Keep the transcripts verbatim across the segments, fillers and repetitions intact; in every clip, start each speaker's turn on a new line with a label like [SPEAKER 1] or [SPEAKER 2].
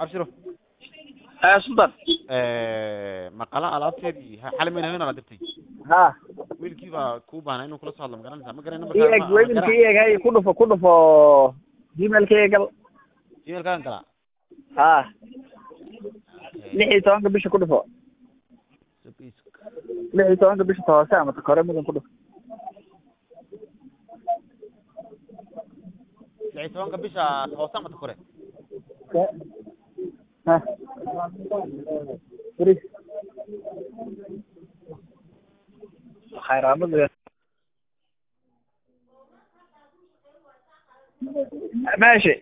[SPEAKER 1] abshiro
[SPEAKER 2] ها سلطان
[SPEAKER 1] ee maqala alaabteedii xal meel haween la dirtay
[SPEAKER 2] ها
[SPEAKER 1] wiilkii baa ku baana inuu kula soo hadlo magaranaysa ma garanay
[SPEAKER 2] إيه
[SPEAKER 1] markaa
[SPEAKER 2] وين كي هاي كله كله في جيميل كي قبل
[SPEAKER 1] email kaan kala
[SPEAKER 2] ها لحي توانك بيش كله في لحي توانك بيش تواسع ما تكرر ممكن كله
[SPEAKER 1] lixitobanka bisha hoosa ma takore
[SPEAKER 2] ها فريق خير عمل ماشي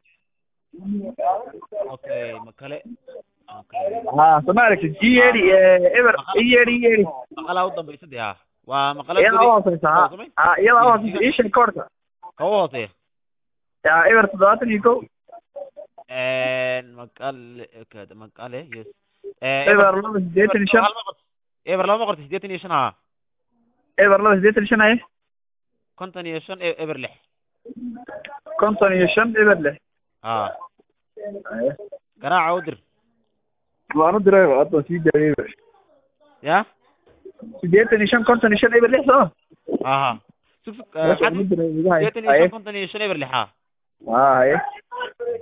[SPEAKER 1] okay ma kale okay
[SPEAKER 2] ها سمعك جيري ايبر ييري ييري
[SPEAKER 1] maqala u dambaysa de ha waa maqala
[SPEAKER 2] يلا واصل ها ها يلا واصل ايش الكورت
[SPEAKER 1] ka hoose
[SPEAKER 2] يا ايبر تضغط يكو
[SPEAKER 1] een maqale kada maqale yes
[SPEAKER 2] ايبر لو زيت نشان
[SPEAKER 1] eber laba boqol sideetan iyo shan ha
[SPEAKER 2] ايبر لو زيت نشان اهي
[SPEAKER 1] konton iyo shan eber lix
[SPEAKER 2] كونتون يشان ايبر له
[SPEAKER 1] ha garaaca u dir
[SPEAKER 2] وانا درايفر اصلا في درايفر
[SPEAKER 1] ya
[SPEAKER 2] زيت نشان كونتون يشان ايبر له صح
[SPEAKER 1] aha sug sug xadi sideetan iyo shan konton iyo shan eber lix ha
[SPEAKER 2] اه هي